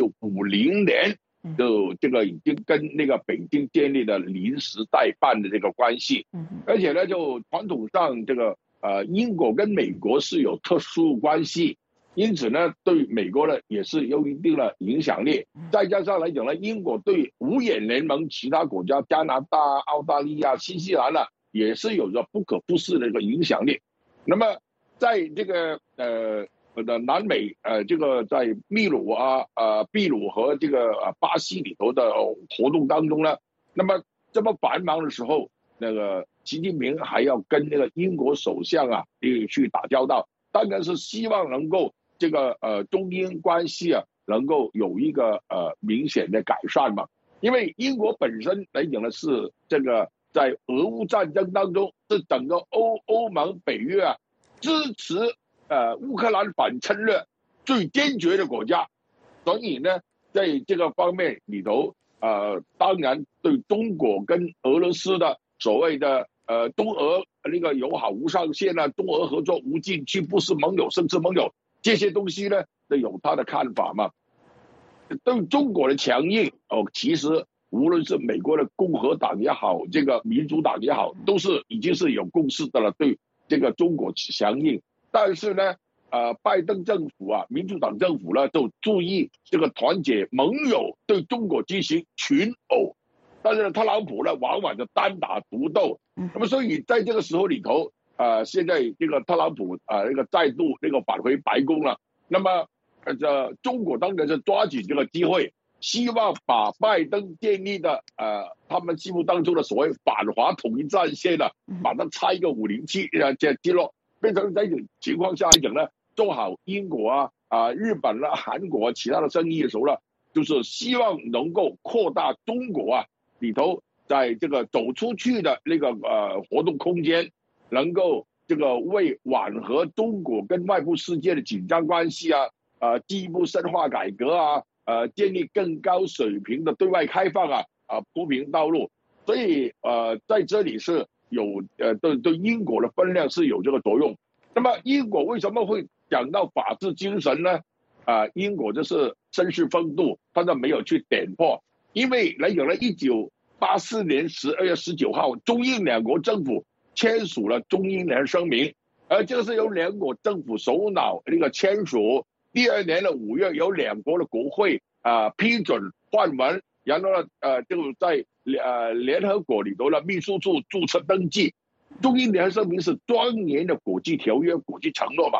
S2: 1950年就这个已经跟那个北京建立了临时代办的这个关系，而且呢，就传统上这个英国跟美国是有特殊关系。因此呢，对美国呢也是有一定的影响力。再加上来讲呢，英国对五眼联盟其他国家，加拿大、澳大利亚、新西兰呢，也是有着不可忽视的一个影响力。那么，在这个南美这个在秘鲁和这个巴西里头的活动当中呢，那么这么繁忙的时候，那个习近平还要跟那个英国首相去打交道，当然是希望能够这个中英关系能够有一个明显的改善嘛。因为英国本身来讲呢，是这个在俄乌战争当中是整个欧盟北约支持乌克兰反侵略最坚决的国家，所以呢，在这个方面里头当然对中国跟俄罗斯的所谓的中俄那个友好无上限中俄合作无禁区，不是盟友胜似盟友，这些东西呢都有他的看法嘛。对中国的强硬其实无论是美国的共和党也好，这个民主党也好，都是已经是有共识的了，对这个中国强硬。但是呢拜登政府民主党政府呢都注意这个团结盟友对中国进行群殴，但是呢特朗普呢往往就单打独斗。那么所以在这个时候里头现在这个特朗普那个再度那个返回白宫了，那么中国当然是抓紧这个机会，希望把拜登建立的他们心目当中的所谓反华统一战线把它拆一个507击落，变成在这种情况下来讲呢，做好英国日本韩国其他的生意的时候呢，就是希望能够扩大中国里头在这个走出去的那个活动空间，能够这个为缓和中国跟外部世界的紧张关系进一步深化改革建立更高水平的对外开放铺平道路。所以在这里是有对英国的分量是有这个作用。那么英国为什么会讲到法治精神呢？英国就是绅士风度，他都没有去点破。因为来讲呢，1984年12月19号，中英两国政府签署了中英联合声明，而这个是由两国政府首脑那个签署。第二年的5月，由两国的国会批准换文，然后呢就在联合国里头的秘书处注册登记。中英联合声明是庄严的国际条约、国际承诺嘛。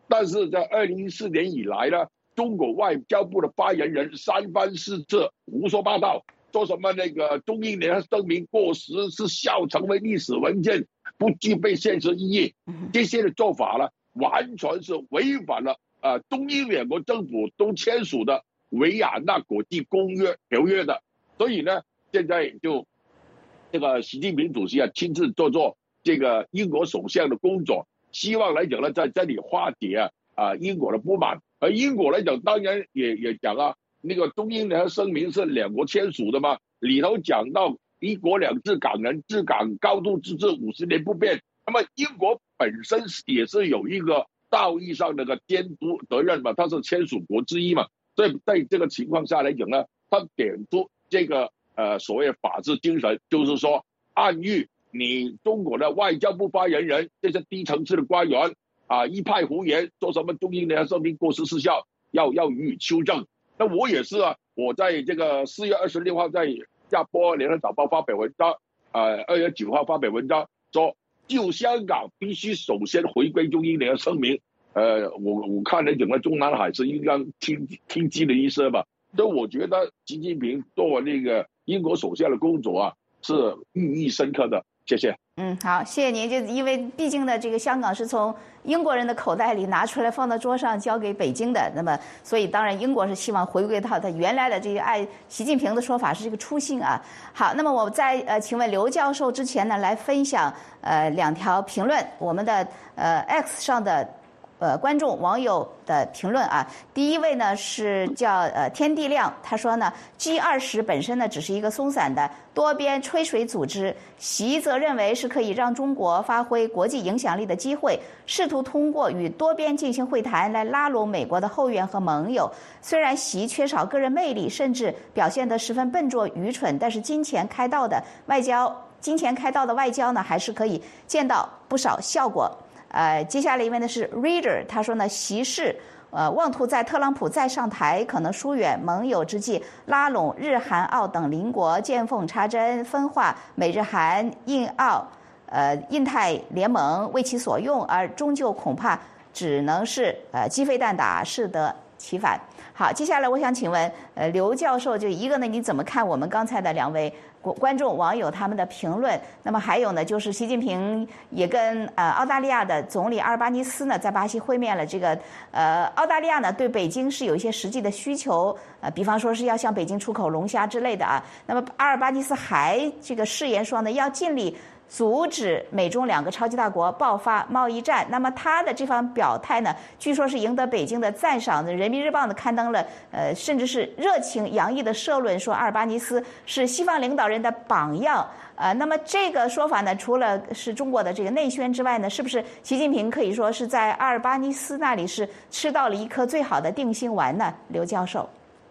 S2: 但是在2014年以来呢，中国外交部的发言人三番四次胡说八道，说什么那个中英联合声明过时失效，成为历史文件，不具备现实意义。这些的做法呢，完全是违反了中英两国政府都签署的维也纳国际条约的。所以呢，现在就这个习近平主席亲自做这个英国首相的工作，希望来讲呢，在这里化解英国的不满。而英国来讲，当然也讲那个中英联合声明是两国签署的嘛，里头讲到一国两制、港人治港、高度自治50年不变。那么英国本身也是有一个道义上的监督责任嘛，它是签署国之一嘛，所以在这个情况下来讲呢，他点出这个所谓法治精神，就是说暗喻你中国的外交部发言人这些低层次的官员一派胡言，说什么中英联合声明过时失效，要予以修正。那我也是我在这个4月26号在新加坡联合早报发表文章，2月9号发表文章，说就香港必须首先回归中英联合声明。我看了整个中南海是应该听机的意思吧。所以我觉得习近平做那个英国首相的工作是寓意深刻的。谢谢。
S1: 好，谢谢您。就因为毕竟呢，这个香港是从英国人的口袋里拿出来放到桌上交给北京的，那么所以当然英国是希望回归到它原来的这个按习近平的说法是这个初心啊。好，那么我在请问刘教授之前呢，来分享2条评论，我们的X 上的观众网友的评论第一位呢是叫天地亮，他说呢 G20 本身呢只是一个松散的多边吹水组织，习则认为是可以让中国发挥国际影响力的机会，试图通过与多边进行会谈来拉拢美国的后援和盟友。虽然习缺少个人魅力，甚至表现得十分笨拙愚蠢，但是金钱开道的外交呢还是可以见到不少效果。接下来一位呢是 Reader， 他说呢，习氏妄图在特朗普再上台可能疏远盟友之际，拉拢日韩澳等邻国，见缝插针，分化美日韩印澳印太联盟，为其所用，而终究恐怕只能是鸡飞蛋打，适得其反。好，接下来我想请问刘教授，就一个呢，你怎么看我们刚才的2位观众网友他们的评论？那么还有呢，就是习近平也跟澳大利亚的总理阿尔巴尼斯呢在巴西会面了。这个澳大利亚呢对北京是有一些实际的需求，比方说是要向北京出口龙虾之类的那么阿尔巴尼斯还这个誓言说呢，要尽力阻止美中2个超级大国爆发贸易战。那么他的这番表态呢，据说是赢得北京的赞赏。人民日报呢刊登了甚至是热情洋溢的社论，说阿尔巴尼斯是西方领导人的榜样。那么这个说法呢，除了是中国的这个内宣之外呢，是不是习近平可以说是在阿尔巴尼斯那里是吃到了一颗最好的定心丸呢？刘教授。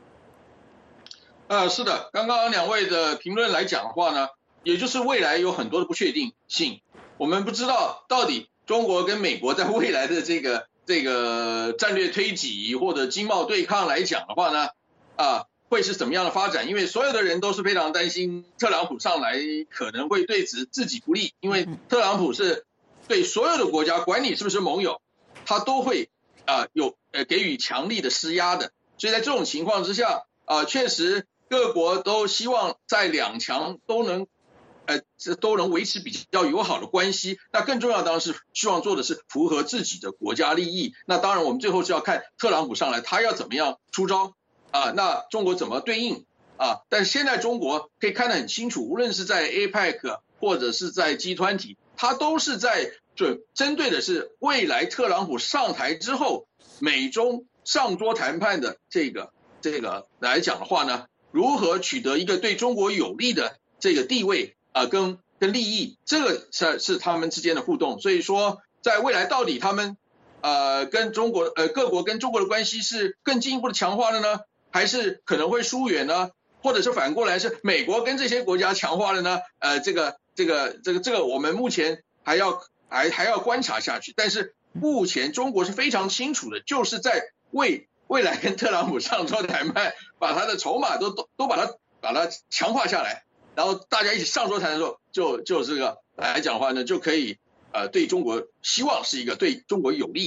S4: 是的，刚刚2位的评论来讲的话呢，也就是未来有很多的不确定性，我们不知道到底中国跟美国在未来的这个战略推挤或者经贸对抗来讲的话呢，会是怎么样的发展？因为所有的人都是非常担心特朗普上来可能会对自己不利，因为特朗普是对所有的国家，管你是不是盟友，他都会有给予强力的施压的。所以在这种情况之下确实各国都希望在2强都能维持比较友好的关系。那更重要当然是希望做的是符合自己的国家利益。那当然我们最后是要看特朗普上来他要怎么样出招那中国怎么对应但是现在中国可以看得很清楚，无论是在 APEC 或者是在G20，它都是在针对的是未来特朗普上台之后美中上桌谈判的这个来讲的话呢，如何取得一个对中国有利的这个地位跟利益，这个是他们之间的互动。所以说在未来到底他们跟中国各国跟中国的关系是更进一步的强化了呢，还是可能会疏远呢？或者是反过来是美国跟这些国家强化了呢？这个我们目前还要观察下去。但是目前中国是非常清楚的，就是在未来跟特朗普上桌谈判，把他的筹码都把它强化下来，然后大家一起上桌谈的时候，就这个来讲的话呢，就可以对中国希望是一个对中国有利的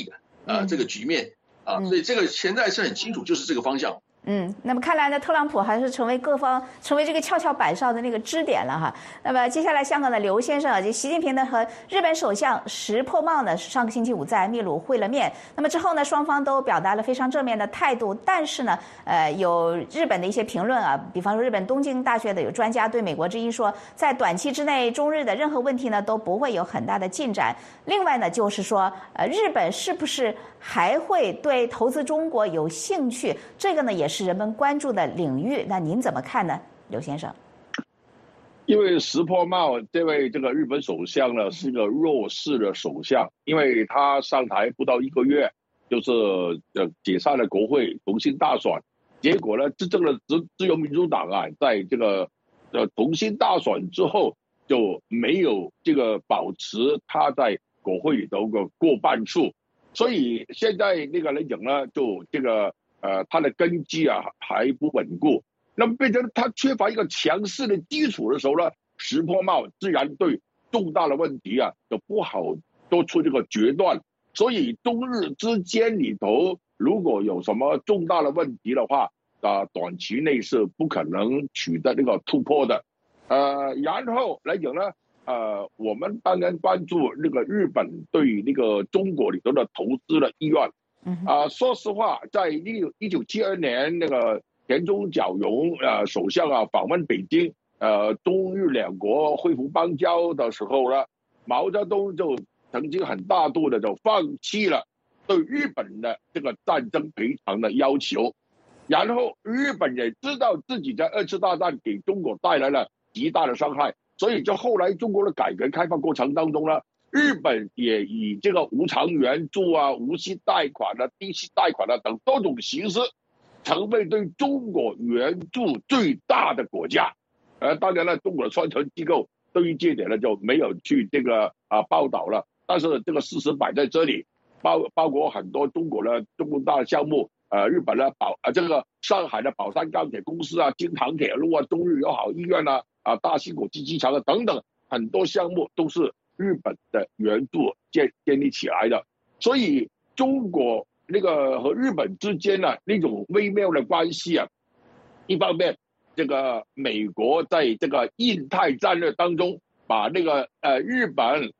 S4: 这个局面所以这个现在是很清楚，就是这个方向。
S1: 那么看来呢，特朗普还是成为这个跷跷板上的那个支点了哈。那么接下来，香港的刘先生就习近平呢和日本首相石破茂呢上个星期五在秘鲁会了面。那么之后呢，双方都表达了非常正面的态度。但是呢，有日本的一些评论啊，比方说日本东京大学的有专家对美国之音说，在短期之内，中日的任何问题呢都不会有很大的进展。另外呢，就是说，日本是不是还会对投资中国有兴趣？这个呢也是人们关注的领域。那您怎么看呢，刘先生？
S2: 因为石破茂这位日本首相呢是个弱势的首相，因为他上台不到1个月，就是解散了国会，重新大选，结果呢执政的自由民主党啊，在重新大选之后就没有保持他在国会里头的过半数。所以现在来讲呢，就他的根基啊还不稳固，那么变成他缺乏一个强势的基础的时候呢，石破茂自然对重大的问题啊就不好做出决断。所以中日之间里头如果有什么重大的问题的话短期内是不可能取得突破的。然后来讲呢，我们当然关注日本对中国里头的投资的意愿。说实话，在1972年田中角荣首相访问北京，中日两国恢复邦交的时候呢，毛泽东就曾经很大度的就放弃了对日本的战争赔偿的要求。然后日本也知道自己在2次大战给中国带来了极大的伤害，所以就后来中国的改革开放过程当中呢，日本也以无偿援助无息贷款低息贷款等多种形式，成为对中国援助最大的国家。当然了，中国的宣传机构对于这点呢就没有去报道了。但是事实摆在这里，包括很多中国的重大的项目，日本的上海的宝山钢铁公司京杭铁路中日友好医院大兴国际机场等等，很多项目都是日本的援助建立起来的。所以中国和日本之间的那种微妙的关系一方面美国在印太战略当中把日本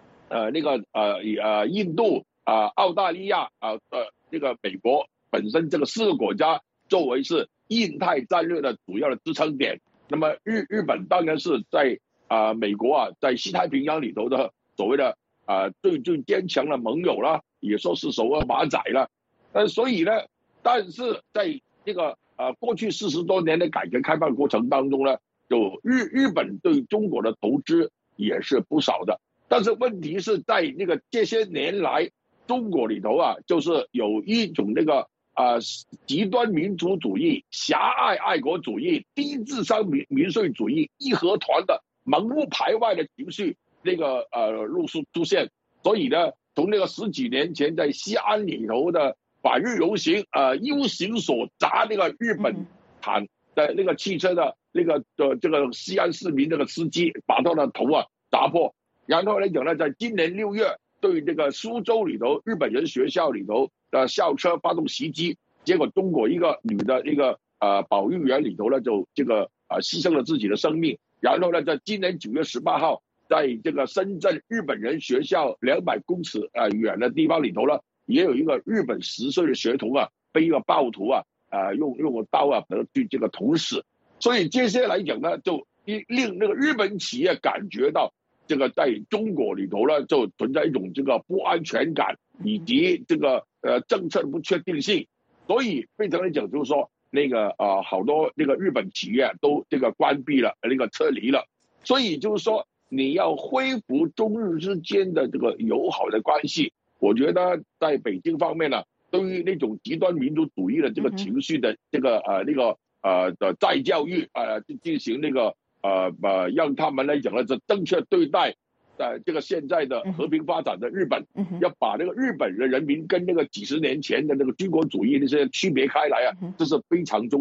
S2: 印度澳大利亚美国本身4个国家作为是印太战略的主要的支撑点。那么日本当然是在美国在西太平洋里头的所谓的最坚强的盟友了，也说是手握马仔了。所以呢，但是在过去40多年的改革开放过程当中呢，就日本对中国的投资也是不少的。但是问题是在这些年来，中国里头就是有一种极端民族主义、狭隘爱国主义、低智商民粹主义、义和团的盲目排外的情绪陆续出现。所以呢，从10几年前在西安里头的反日游行U形所砸日本坦的汽车的西安市民司机，把他的头砸破。然后来讲呢，在今年6月对苏州里头日本人学校里头的校车发动袭击，结果中国一个女的保育员里头呢就牺牲了自己的生命。然后呢，在今年9月18号，在深圳日本人学校200公尺远的地方里头呢，也有一个日本10岁的学童被一个暴徒用刀去捅死。所以这些来讲呢，就令日本企业感觉到在中国里头呢就存在一种不安全感，以及政策的不确定性。所以变成来讲就是说好多日本企业都关闭了撤离了。所以就是说你要恢复中日之间的友好的关系，我觉得在北京方面呢，对于那种极端民族主义的情绪的再教育进行让他们来讲呢这正确对待现在的和平发展的日本，要把日本的人民跟几十年前的军国主义那些区别开来这是非常重要。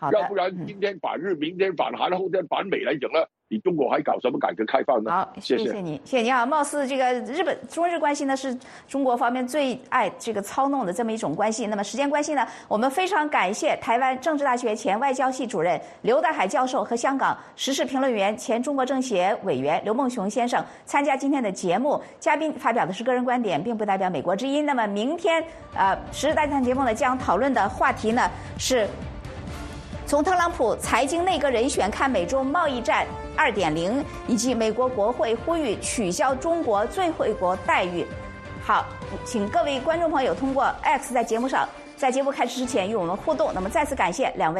S2: 要不然今天反日，明天反韩，后天反美来整了，你中国还搞什么改革开放呢？
S1: 好，谢谢你，谢谢你啊！貌似这个中日关系呢是中国方面最爱这个操弄的这么一种关系。那么时间关系呢，我们非常感谢台湾政治大学前外交系主任刘大海教授和香港时事评论员、前中国政协委员刘梦熊先生参加今天的节目。嘉宾发表的是个人观点，并不代表美国之音。那么明天时事大家谈节目呢将讨论的话题呢是从特朗普财经内阁人选看美中贸易战2.0，以及美国国会呼吁取消中国最惠国待遇。好，请各位观众朋友通过 X 在节目开始之前与我们互动。那么再次感谢两位。